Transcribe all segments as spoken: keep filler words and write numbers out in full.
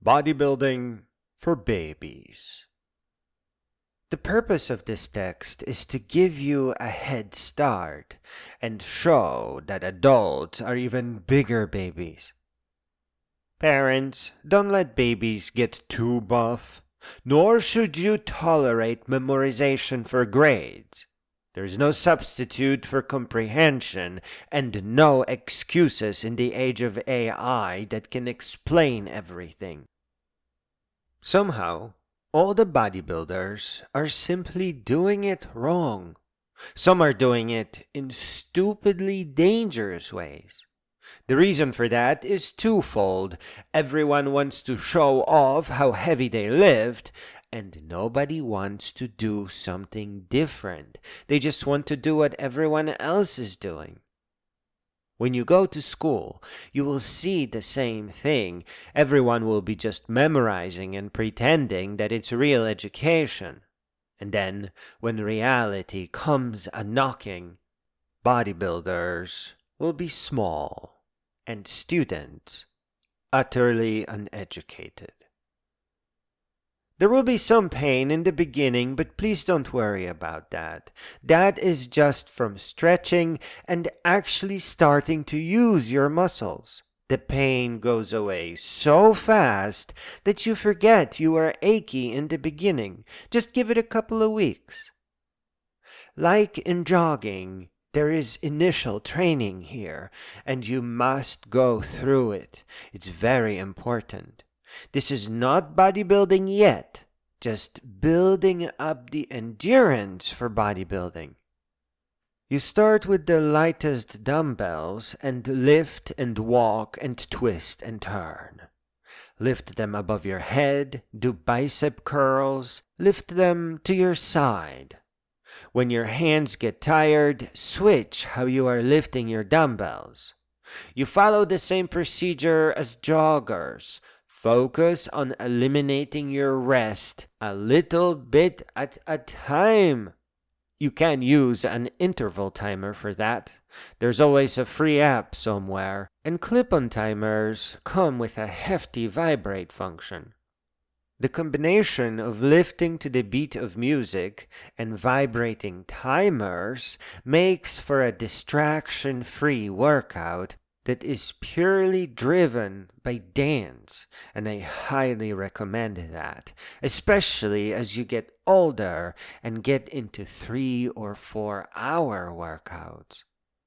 Bodybuilding for Babies. The purpose of this text is to give you a head start and show that adults are even bigger babies. Parents, don't let babies get too buff, nor should you tolerate memorization for grades. There is no substitute for comprehension and no excuses in the age of A I that can explain everything. Somehow, all the bodybuilders are simply doing it wrong. Some are doing it in stupidly dangerous ways. The reason for that is twofold. Everyone wants to show off how heavy they lift, and nobody wants to do something different. They just want to do what everyone else is doing. When you go to school, you will see the same thing. Everyone will be just memorizing and pretending that it's real education. And then, when reality comes a-knocking, bodybuilders will be small and students utterly uneducated. There will be some pain in the beginning, but please don't worry about that. That is just from stretching and actually starting to use your muscles. The pain goes away so fast that you forget you are achy in the beginning. Just give it a couple of weeks. Like in jogging, there is initial training here, and you must go through it. It's very important. This is not bodybuilding yet, just building up the endurance for bodybuilding. You start with the lightest dumbbells and lift and walk and twist and turn. Lift them above your head, do bicep curls, lift them to your side. When your hands get tired, switch how you are lifting your dumbbells. You follow the same procedure as joggers. Focus on eliminating your rest a little bit at a time. You can use an interval timer for that. There's always a free app somewhere, and clip-on timers come with a hefty vibrate function. The combination of lifting to the beat of music and vibrating timers makes for a distraction-free workout that is purely driven by dance, and I highly recommend that, especially as you get older and get into three or four hour workouts.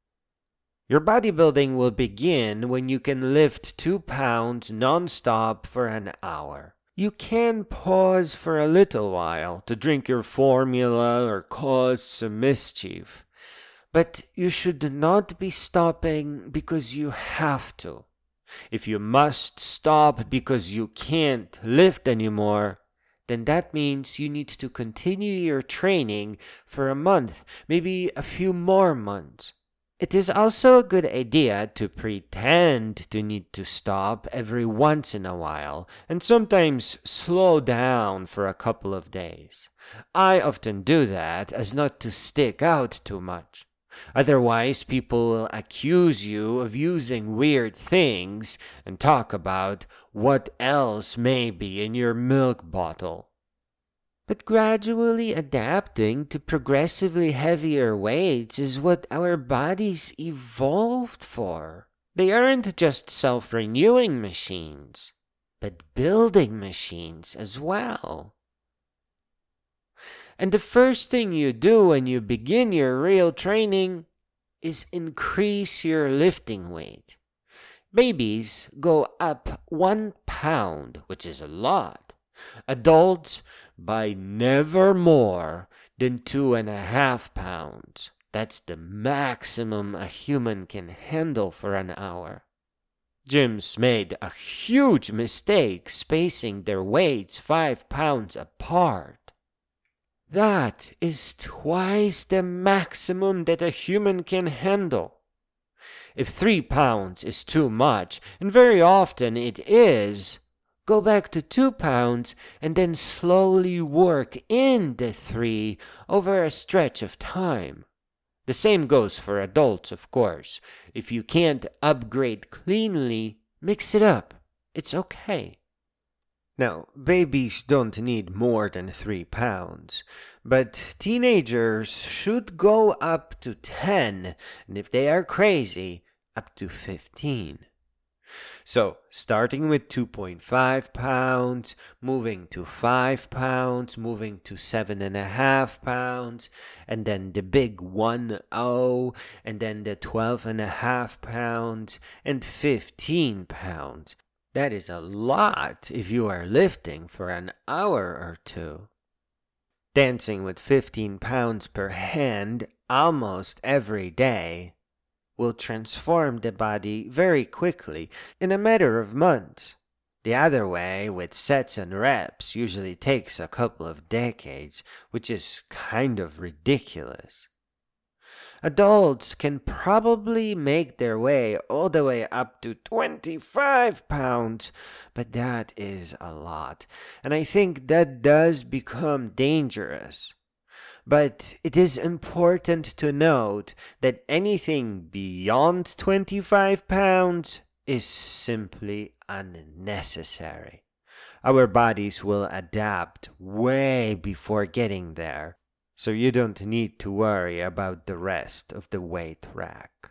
Your bodybuilding will begin when you can lift two pounds non-stop for an hour. You can pause for a little while to drink your formula or cause some mischief. But you should not be stopping because you have to. If you must stop because you can't lift anymore, then that means you need to continue your training for a month, maybe a few more months. It is also a good idea to pretend to need to stop every once in a while and sometimes slow down for a couple of days. I often do that as not to stick out too much. Otherwise, people will accuse you of using weird things and talk about what else may be in your milk bottle. But gradually adapting to progressively heavier weights is what our bodies evolved for. They aren't just self-renewing machines, but building machines as well. And the first thing you do when you begin your real training is increase your lifting weight. Babies go up one pound, which is a lot. Adults by never more than two and a half pounds. That's the maximum a human can handle for an hour. Gyms made a huge mistake spacing their weights five pounds apart. That is twice the maximum that a human can handle. If three pounds is too much, and very often it is, go back to two pounds and then slowly work in the three over a stretch of time. The same goes for adults, of course. If you can't upgrade cleanly, mix it up. It's okay. Now, babies don't need more than three pounds, but teenagers should go up to ten, and if they are crazy, up to fifteen. So, starting with two point five pounds, moving to five pounds, moving to seven and a half pounds, and then the big one oh, and then the twelve and a half pounds, and fifteen pounds. That is a lot if you are lifting for an hour or two. Dancing with fifteen pounds per hand almost every day will transform the body very quickly, in a matter of months. The other way, with sets and reps, usually takes a couple of decades, which is kind of ridiculous. Adults can probably make their way all the way up to twenty-five pounds, but that is a lot, and I think that does become dangerous. But it is important to note that anything beyond twenty-five pounds is simply unnecessary. Our bodies will adapt way before getting there, so you don't need to worry about the rest of the weight rack.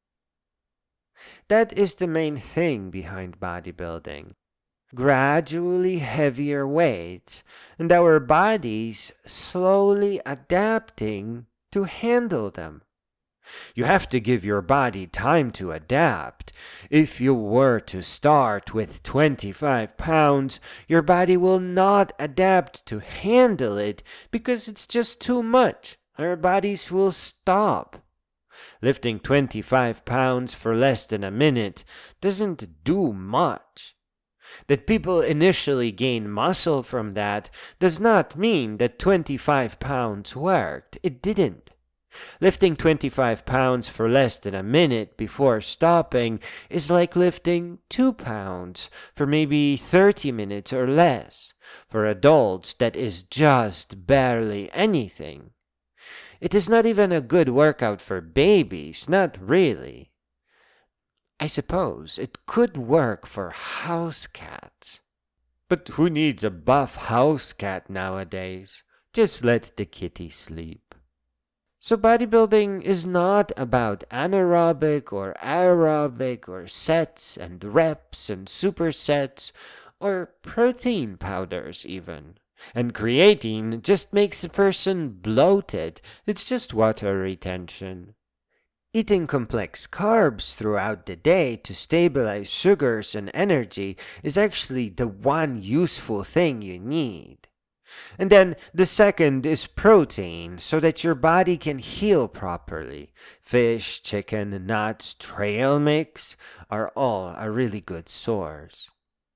That is the main thing behind bodybuilding. Gradually heavier weights, and our bodies slowly adapting to handle them. You have to give your body time to adapt. If you were to start with twenty-five pounds, your body will not adapt to handle it because it's just too much. Our bodies will stop. Lifting twenty-five pounds for less than a minute doesn't do much. That people initially gain muscle from that does not mean that twenty-five pounds worked. It didn't. Lifting twenty-five pounds for less than a minute before stopping is like lifting two pounds for maybe thirty minutes or less. For adults, that is just barely anything. It is not even a good workout for babies, not really. I suppose it could work for house cats. But who needs a buff house cat nowadays? Just let the kitty sleep. So bodybuilding is not about anaerobic or aerobic or sets and reps and supersets or protein powders even. And creatine just makes a person bloated. It's just water retention. Eating complex carbs throughout the day to stabilize sugars and energy is actually the one useful thing you need. And then the second is protein, so that your body can heal properly. Fish, chicken, nuts, trail mix are all a really good source.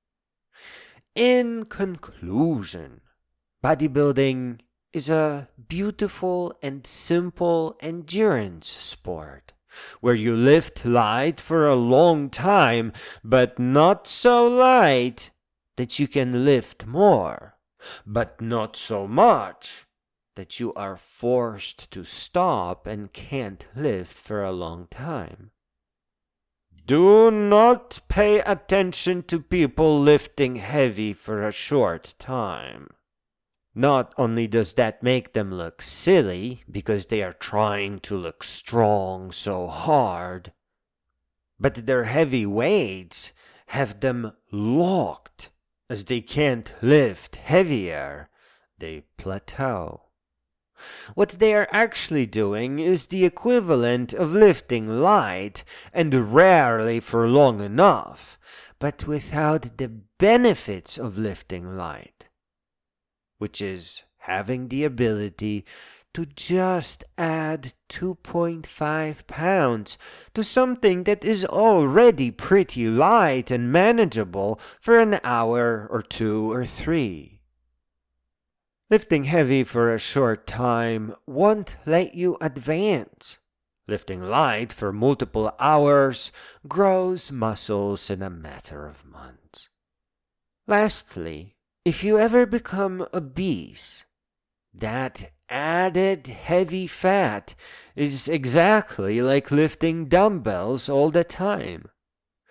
In conclusion, bodybuilding is a beautiful and simple endurance sport, where you lift light for a long time, but not so light that you can lift more, but not so much that you are forced to stop and can't lift for a long time. Do not pay attention to people lifting heavy for a short time. Not only does that make them look silly because they are trying to look strong so hard, but their heavy weights have them locked. As they can't lift heavier, they plateau. What they are actually doing is the equivalent of lifting light, and rarely for long enough, but without the benefits of lifting light, which is having the ability to just add two point five pounds to something that is already pretty light and manageable for an hour or two or three. Lifting heavy for a short time won't let you advance. Lifting light for multiple hours grows muscles in a matter of months. Lastly, if you ever become obese, that added heavy fat is exactly like lifting dumbbells all the time.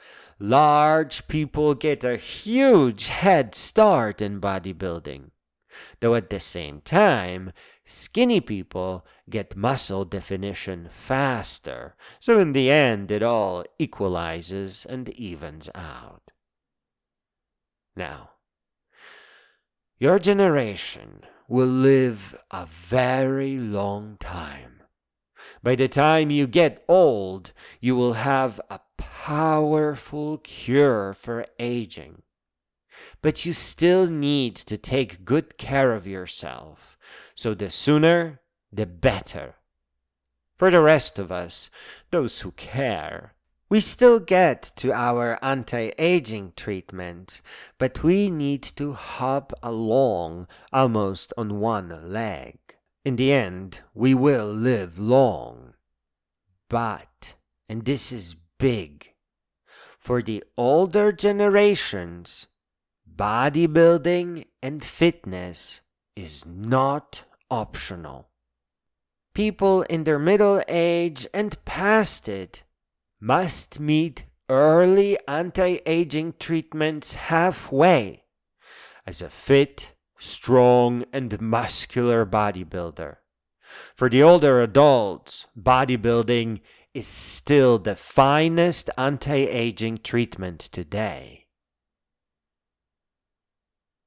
large people get a huge head start in bodybuilding, though at the same time, skinny people get muscle definition faster, so in the end it all equalizes and evens out. Now, your generation will live a very long time. By the time you get old, you will have a powerful cure for aging. But you still need to take good care of yourself, so the sooner, the better. For the rest of us, those who care, we still get to our anti-aging treatment, but we need to hop along almost on one leg. In the end, we will live long. But, and this is big, for the older generations, bodybuilding and fitness is not optional. People in their middle age and past it must meet early anti-aging treatments halfway as a fit, strong, and muscular bodybuilder. For the older adults, bodybuilding is still the finest anti-aging treatment today.